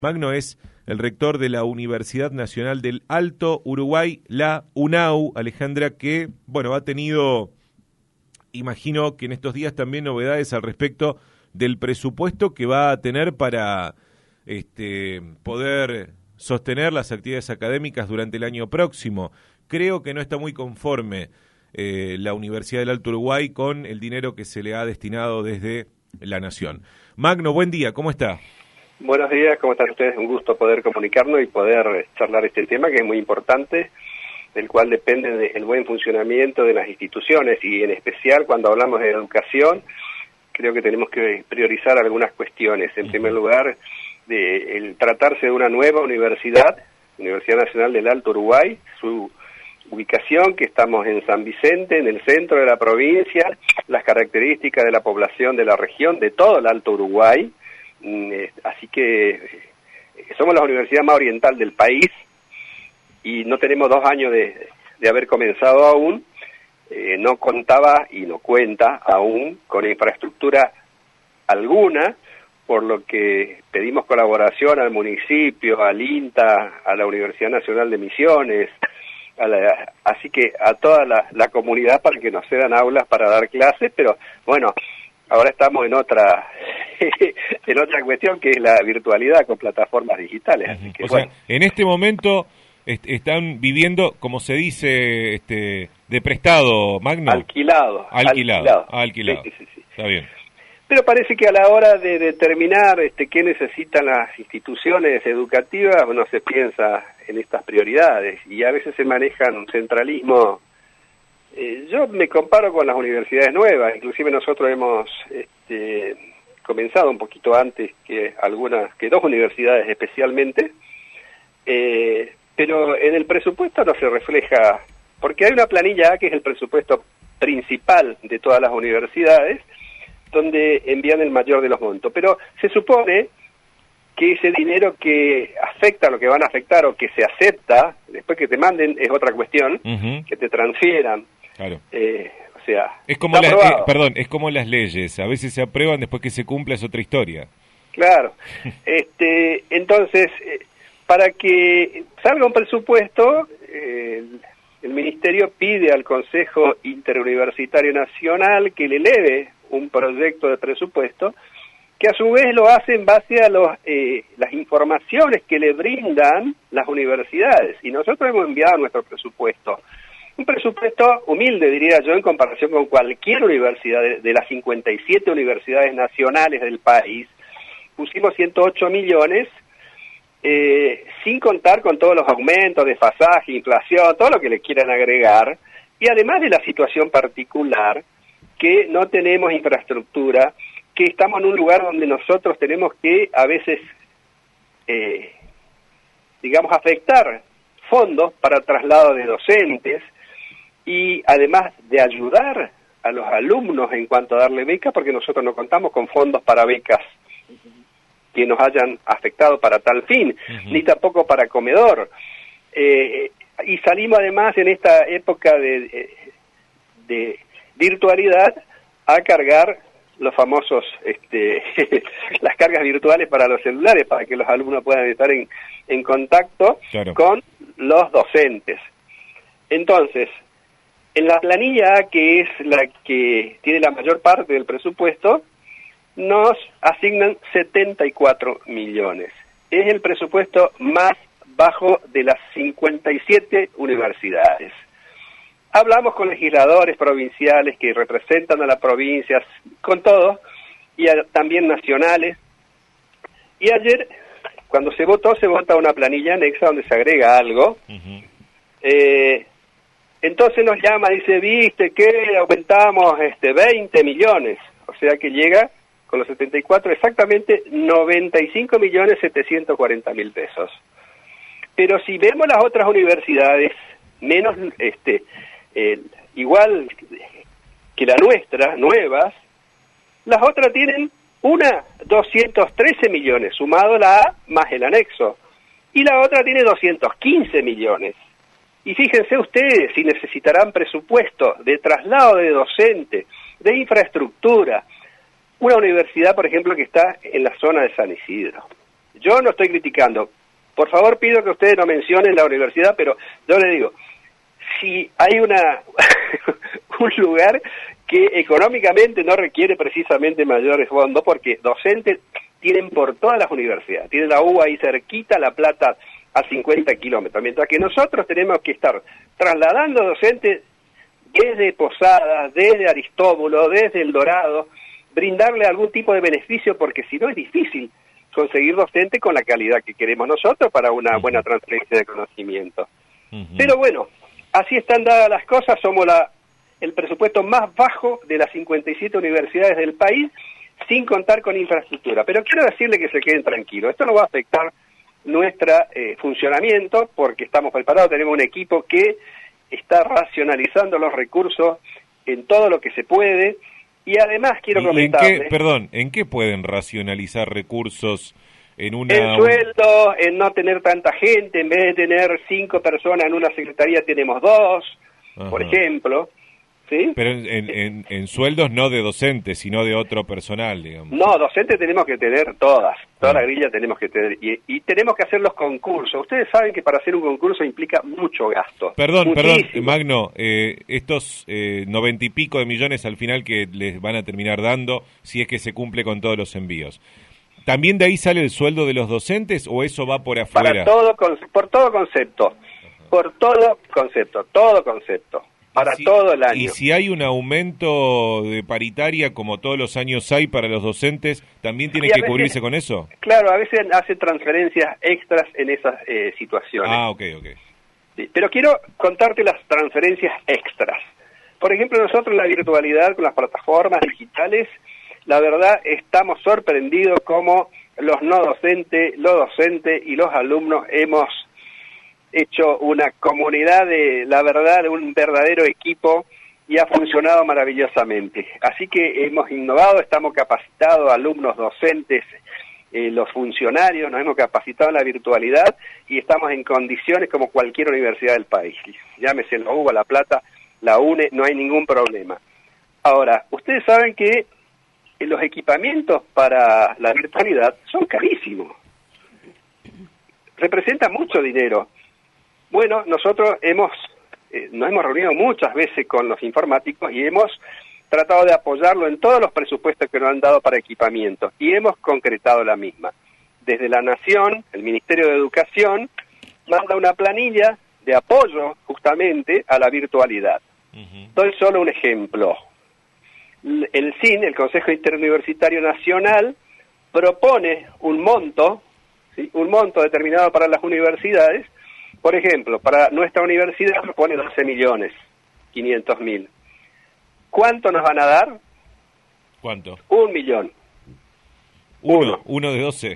Magno es el rector de la Universidad Nacional del Alto Uruguay, la UNAU, Alejandra, que, bueno, ha tenido, imagino que en estos días también novedades al respecto del presupuesto que va a tener para poder sostener las actividades académicas durante el año próximo. Creo que no está muy conforme la Universidad del Alto Uruguay con el dinero que se le ha destinado desde la Nación. Magno, buen día, ¿cómo está? Buenos días, ¿cómo están ustedes? Un gusto poder comunicarnos y poder charlar este tema que es muy importante, del cual depende del buen funcionamiento de las instituciones y en especial cuando hablamos de educación, creo que tenemos que priorizar algunas cuestiones. En primer lugar, el tratarse de una nueva universidad, Universidad Nacional del Alto Uruguay, su ubicación, que estamos en San Vicente, en el centro de la provincia, las características de la población de la región, de todo el Alto Uruguay. Así que somos la universidad más oriental del país y no tenemos 2 años de haber comenzado aún, no contaba y no cuenta aún con infraestructura alguna, por lo que pedimos colaboración al municipio, al INTA, a la Universidad Nacional de Misiones, así que a toda la comunidad para que nos cedan aulas para dar clases, pero bueno, ahora estamos en otra cuestión que es la virtualidad con plataformas digitales. Así que, sea, en este momento están viviendo, como se dice, de prestado, Magno. Alquilado. Sí. Está bien. Pero parece que a la hora de determinar qué necesitan las instituciones educativas, no se piensa en estas prioridades y a veces se manejan un centralismo. Yo me comparo con las universidades nuevas, inclusive nosotros hemos comenzado un poquito antes que 2 universidades especialmente, pero en el presupuesto no se refleja, porque hay una planilla A que es el presupuesto principal de todas las universidades, donde envían el mayor de los montos, pero se supone que ese dinero que afecta lo que van a afectar o que se acepta, después que te manden es otra cuestión, que te transfieran. Claro. O sea, es como es como las leyes, a veces se aprueban, después que se cumpla es otra historia. Claro. Entonces, para que salga un presupuesto, el Ministerio pide al Consejo Interuniversitario Nacional que le eleve un proyecto de presupuesto, que a su vez lo hace en base a las informaciones que le brindan las universidades. Y nosotros hemos enviado nuestro presupuesto. Un presupuesto humilde, diría yo, en comparación con cualquier universidad de las 57 universidades nacionales del país. Pusimos 108 millones, sin contar con todos los aumentos, desfasaje, inflación, todo lo que le quieran agregar, y además de la situación particular, que no tenemos infraestructura, que estamos en un lugar donde nosotros tenemos que a veces, afectar fondos para traslado de docentes, y además de ayudar a los alumnos en cuanto a darle becas, porque nosotros no contamos con fondos para becas que nos hayan afectado para tal fin, ni tampoco para comedor. Y salimos además en esta época de virtualidad a cargar los famosos, las cargas virtuales para los celulares, para que los alumnos puedan estar en contacto con los docentes. Entonces, en la planilla A, que es la que tiene la mayor parte del presupuesto, nos asignan 74 millones. Es el presupuesto más bajo de las 57 universidades. Hablamos con legisladores provinciales que representan a las provincias, con todos, y también nacionales. Y ayer, cuando se vota una planilla anexa donde se agrega algo. Entonces nos llama, dice, viste que aumentamos 20 millones, o sea que llega con los 74 exactamente 95.740.000 pesos. Pero si vemos las otras universidades, menos igual que la nuestra, nuevas, las otras tienen 213 millones, sumado la A más el anexo, y la otra tiene 215 millones. Y fíjense ustedes si necesitarán presupuesto de traslado de docentes, de infraestructura. Una universidad, por ejemplo, que está en la zona de San Isidro. yo no estoy criticando. Por favor, pido que ustedes no mencionen la universidad, pero yo le digo, si hay un lugar que económicamente no requiere precisamente mayores fondos, porque docentes tienen por todas las universidades, tienen la UBA ahí cerquita, La Plata a 50 kilómetros, mientras que nosotros tenemos que estar trasladando docentes desde Posadas, desde Aristóbulo, desde El Dorado, brindarle algún tipo de beneficio, porque si no es difícil conseguir docentes con la calidad que queremos nosotros para una buena transferencia de conocimiento. Pero bueno, así están dadas las cosas, somos el presupuesto más bajo de las 57 universidades del país, sin contar con infraestructura. Pero quiero decirle que se queden tranquilos, esto no va a afectar nuestro funcionamiento, porque estamos preparados, tenemos un equipo que está racionalizando los recursos en todo lo que se puede, y además quiero comentarles... ¿En qué pueden racionalizar recursos en una... En sueldo, en no tener tanta gente, en vez de tener 5 personas en una secretaría tenemos 2, por ejemplo, ¿sí? Pero en sueldos no de docentes, sino de otro personal, digamos. No, docentes tenemos que tener toda la grilla tenemos que tener, y tenemos que hacer los concursos. Ustedes saben que para hacer un concurso implica mucho gasto. Perdón, Magno, estos 90 y pico de millones al final que les van a terminar dando, si es que se cumple con todos los envíos. ¿También de ahí sale el sueldo de los docentes o eso va por afuera? Por todo concepto, todo concepto. Para todo el año. Y si hay un aumento de paritaria, como todos los años hay para los docentes, ¿también tiene que cubrirse con eso? Claro, a veces hace transferencias extras en esas situaciones. Ah, ok. Sí, pero quiero contarte las transferencias extras. Por ejemplo, nosotros en la virtualidad, con las plataformas digitales, la verdad estamos sorprendidos como los no docentes, los docentes y los alumnos hemos hecho una comunidad de un verdadero equipo y ha funcionado maravillosamente. Así que hemos innovado, estamos capacitados, alumnos, docentes, los funcionarios, nos hemos capacitado en la virtualidad y estamos en condiciones como cualquier universidad del país. Llámese la UBA, La Plata, la UNE, no hay ningún problema. Ahora, ustedes saben que los equipamientos para la virtualidad son carísimos. Representan mucho dinero. Bueno, nosotros nos hemos reunido muchas veces con los informáticos y hemos tratado de apoyarlo en todos los presupuestos que nos han dado para equipamiento y hemos concretado la misma. Desde la Nación, el Ministerio de Educación, manda una planilla de apoyo justamente a la virtualidad. Doy solo un ejemplo. El CIN, el Consejo Interuniversitario Nacional, propone un monto, ¿sí? Un monto determinado para las universidades. Por ejemplo, para nuestra universidad propone 12.500.000. ¿Cuánto nos van a dar? ¿Cuánto? 1 millón. Uno de 12.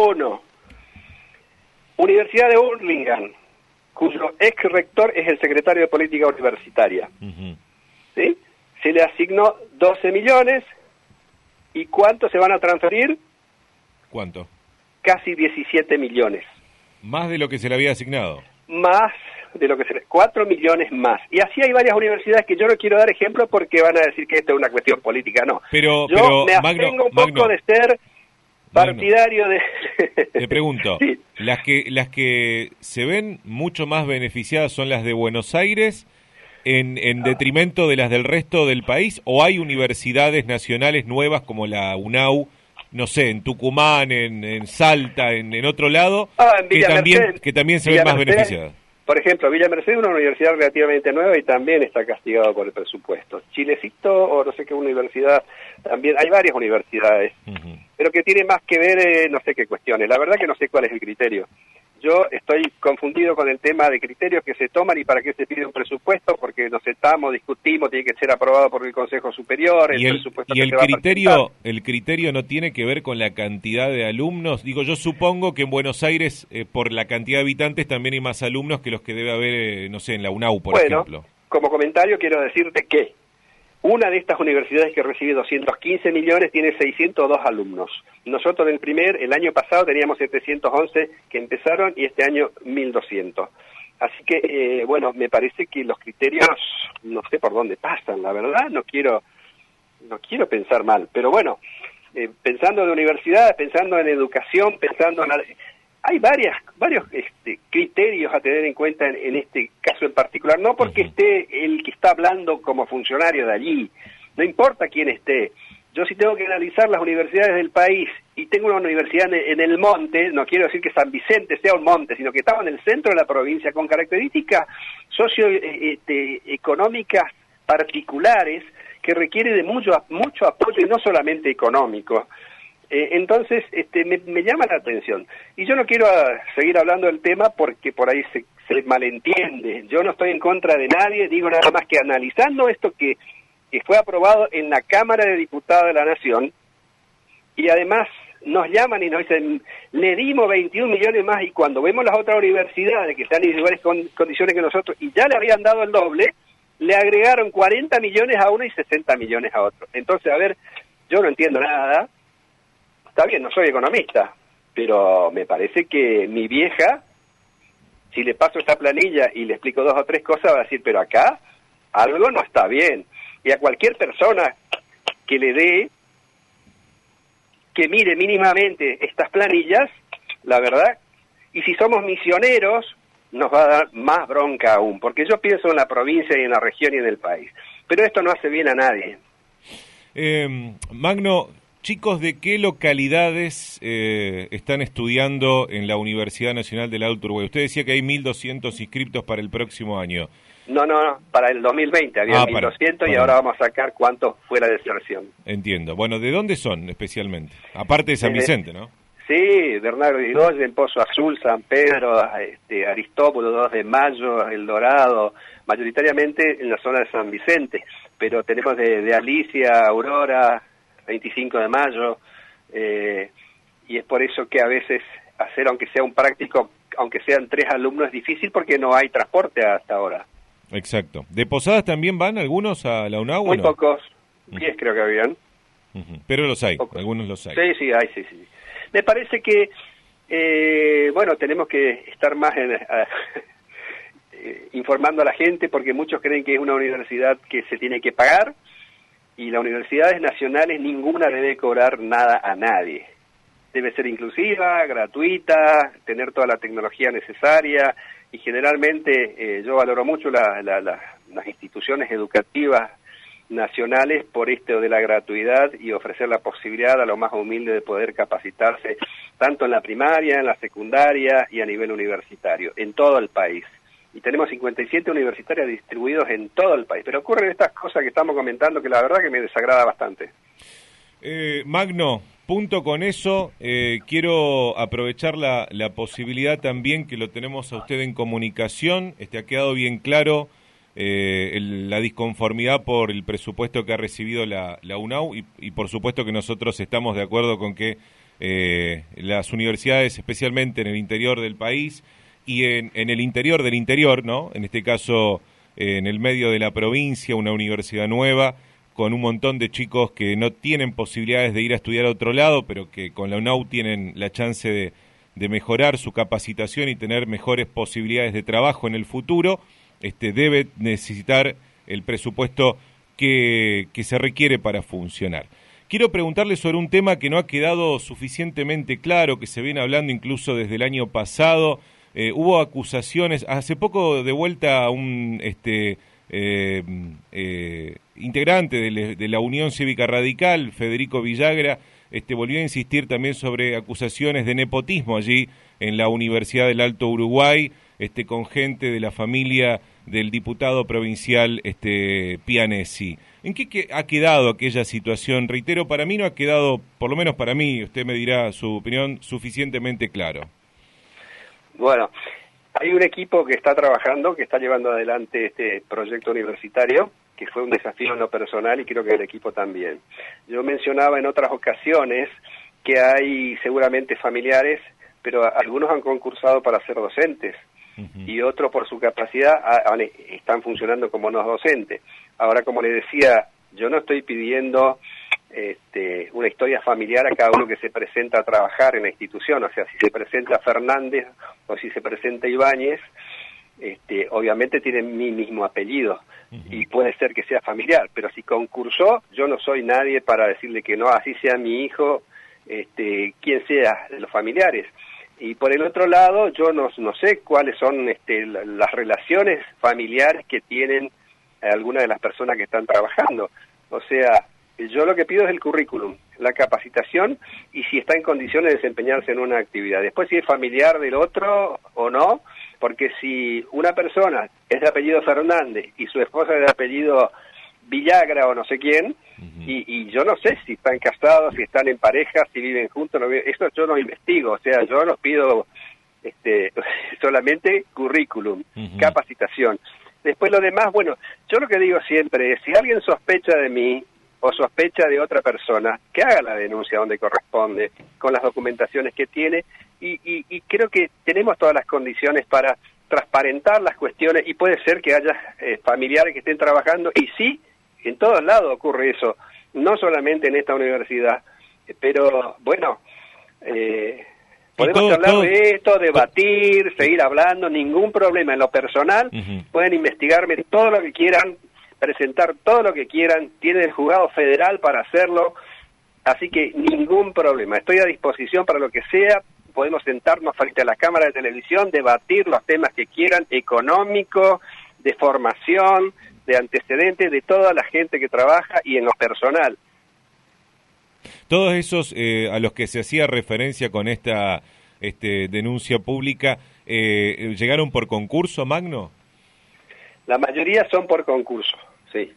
Universidad de Burlingame, cuyo ex rector es el secretario de Política Universitaria. ¿Sí? Se le asignó 12 millones. ¿Y cuánto se van a transferir? ¿Cuánto? Casi 17 millones. ¿Más de lo que se le había asignado? Más de lo que 4 millones más. Y así hay varias universidades que yo no quiero dar ejemplos porque van a decir que esto es una cuestión política, no. Pero me abstengo un poco de ser partidario de... Te pregunto, sí. las que se ven mucho más beneficiadas son las de Buenos Aires en detrimento de las del resto del país, o hay universidades nacionales nuevas como la UNAU, no sé, en Tucumán, en Salta, en otro lado, que también se ven más beneficiadas? Por ejemplo, Villa Mercedes es una universidad relativamente nueva y también está castigado por el presupuesto. Chilecito, o no sé qué universidad, también hay varias universidades, pero que tiene más que ver, no sé qué cuestiones. La verdad que no sé cuál es el criterio. Yo estoy confundido con el tema de criterios que se toman y para qué se pide un presupuesto, porque nos sentamos, discutimos, tiene que ser aprobado por el Consejo Superior, el criterio no tiene que ver con la cantidad de alumnos. Digo, yo supongo que en Buenos Aires, por la cantidad de habitantes, también hay más alumnos que los que debe haber, no sé, en la UNAU, por ejemplo. Como comentario quiero decirte que una de estas universidades que recibe 215 millones tiene 602 alumnos. Nosotros el año pasado teníamos 711 que empezaron y este año 1.200. Así que, me parece que los criterios no sé por dónde pasan, la verdad, no quiero pensar mal. Pero bueno, pensando en universidades, pensando en educación, pensando en... Hay varios criterios a tener en cuenta en este caso en particular, no porque esté el que está hablando como funcionario de allí, no importa quién esté. Yo sí tengo que analizar las universidades del país, y tengo una universidad en el monte, no quiero decir que San Vicente sea un monte, sino que estaba en el centro de la provincia, con características socioeconómicas particulares, que requiere de mucho apoyo, y no solamente económico. Entonces, me llama la atención. Y yo no quiero seguir hablando del tema porque por ahí se malentiende. Yo no estoy en contra de nadie, digo nada más que analizando esto que fue aprobado en la Cámara de Diputados de la Nación, y además nos llaman y nos dicen, le dimos 21 millones más, y cuando vemos las otras universidades que están en iguales condiciones que nosotros, y ya le habían dado el doble, le agregaron 40 millones a uno y 60 millones a otro. Entonces, a ver, yo no entiendo nada. Está bien, no soy economista, pero me parece que mi vieja, si le paso esta planilla y le explico 2 o 3 cosas, va a decir, pero acá algo no está bien. Y a cualquier persona que le dé, que mire mínimamente estas planillas, la verdad, y si somos misioneros, nos va a dar más bronca aún, porque yo pienso en la provincia y en la región y en el país. Pero esto no hace bien a nadie. Magno, chicos, ¿de qué localidades están estudiando en la Universidad Nacional del Alto Uruguay? Usted decía que hay 1.200 inscriptos para el próximo año. No, para el 2020 había 1.200 y ahora vamos a sacar cuántos fue la deserción. Entiendo. Bueno, ¿de dónde son especialmente? Aparte de San Vicente, ¿no? Sí, Bernardo Irigoyen, Pozo Azul, San Pedro, Aristóbulo, 2 de Mayo, El Dorado, mayoritariamente en la zona de San Vicente, pero tenemos de Alicia, Aurora, 25 de Mayo, y es por eso que a veces hacer, aunque sea un práctico, aunque sean 3 alumnos, es difícil porque no hay transporte hasta ahora. Exacto. ¿De Posadas también van algunos a la UNAU? Muy pocos, 10 creo que habían. Pero los hay, pocos. Algunos los hay. Sí, hay, sí. Me parece que, tenemos que estar más informando a la gente, porque muchos creen que es una universidad que se tiene que pagar, y las universidades nacionales ninguna debe cobrar nada a nadie. Debe ser inclusiva, gratuita, tener toda la tecnología necesaria, y generalmente yo valoro mucho las instituciones educativas nacionales por esto de la gratuidad y ofrecer la posibilidad a los más humildes de poder capacitarse tanto en la primaria, en la secundaria y a nivel universitario, en todo el país. Y tenemos 57 universitarios distribuidos en todo el país. Pero ocurren estas cosas que estamos comentando que la verdad que me desagrada bastante. Magno, punto con eso. Quiero aprovechar la posibilidad también que lo tenemos a usted en comunicación. Ha quedado bien claro la disconformidad por el presupuesto que ha recibido la UNAU y por supuesto que nosotros estamos de acuerdo con que las universidades, especialmente en el interior del país y en el interior del interior, ¿no? En este caso, en el medio de la provincia, una universidad nueva, con un montón de chicos que no tienen posibilidades de ir a estudiar a otro lado, pero que con la UNAU tienen la chance de mejorar su capacitación y tener mejores posibilidades de trabajo en el futuro, debe necesitar el presupuesto que se requiere para funcionar. Quiero preguntarle sobre un tema que no ha quedado suficientemente claro, que se viene hablando incluso desde el año pasado. Hubo acusaciones, hace poco de vuelta a un integrante de la Unión Cívica Radical, Federico Villagra, volvió a insistir también sobre acusaciones de nepotismo allí en la Universidad del Alto Uruguay, con gente de la familia del diputado provincial Pianesi. ¿En qué ha quedado aquella situación? Reitero, para mí no ha quedado, por lo menos para mí, usted me dirá su opinión, suficientemente claro. Bueno, hay un equipo que está trabajando, que está llevando adelante este proyecto universitario, que fue un desafío en lo personal y creo que el equipo también. Yo mencionaba en otras ocasiones que hay seguramente familiares, pero algunos han concursado para ser docentes y otros por su capacidad están funcionando como no docentes. Ahora, como le decía, yo no estoy pidiendo una historia familiar a cada uno que se presenta a trabajar en la institución, o sea, si se presenta Fernández o si se presenta Ibáñez, obviamente tiene mi mismo apellido y puede ser que sea familiar, pero si concursó, yo no soy nadie para decirle que no, así sea mi hijo, quien sea de los familiares. Y por el otro lado, yo no sé cuáles son las relaciones familiares que tienen algunas de las personas que están trabajando. O sea, yo lo que pido es el currículum, la capacitación y si está en condiciones de desempeñarse en una actividad. Después si es familiar del otro o no, porque si una persona es de apellido Fernández y su esposa es de apellido Villagra o no sé quién, y yo no sé si están casados, si están en pareja, si viven juntos, eso yo no investigo, o sea, yo los pido solamente currículum, capacitación. Después lo demás, bueno, yo lo que digo siempre es, si alguien sospecha de mí o sospecha de otra persona, que haga la denuncia donde corresponde, con las documentaciones que tiene, y creo que tenemos todas las condiciones para transparentar las cuestiones, y puede ser que haya familiares que estén trabajando, y sí, en todos lados ocurre eso, no solamente en esta universidad, pero bueno, podemos hablar de esto, debatir, seguir hablando, ningún problema. En lo personal, pueden investigarme todo lo que quieran, presentar todo lo que quieran, tienen el juzgado federal para hacerlo, así que ningún problema. Estoy a disposición para lo que sea, podemos sentarnos frente a la cámara de televisión, debatir los temas que quieran, económicos, de formación, de antecedentes, de toda la gente que trabaja y en lo personal. Todos esos a los que se hacía referencia con esta denuncia pública, ¿llegaron por concurso, Magno? La mayoría son por concurso, sí.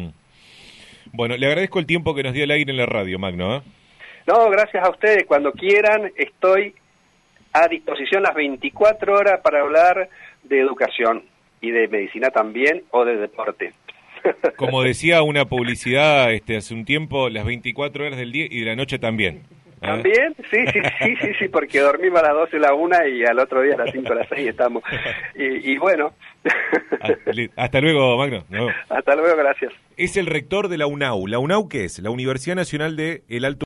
Bueno, le agradezco el tiempo que nos dio el aire en la radio, Magno. No, gracias a ustedes. Cuando quieran, estoy a disposición las 24 horas para hablar de educación y de medicina también, o de deporte. Como decía una publicidad hace un tiempo, las 24 horas del día y de la noche también. ¿También? Sí, porque dormimos a las 12, a la 1 y al otro día a las 5, a las 6 estamos. Y bueno. Hasta luego, Magno. No. Hasta luego, gracias. Es el rector de la UNAU. ¿La UNAU qué es? La Universidad Nacional del Alto